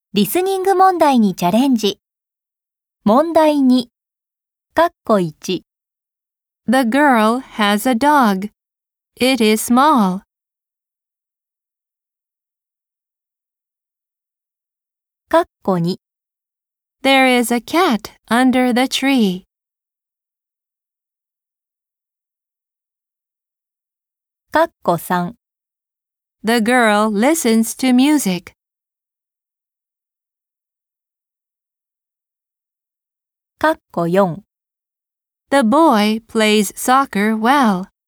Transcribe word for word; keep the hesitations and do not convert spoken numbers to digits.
リスニング問題にチャレンジ。問題に、かっこいち。 The girl has a dog. It is small. かっこに。 There is a cat under the tree. かっこさん。 The girl listens to music. かっこよん。 The boy plays soccer well.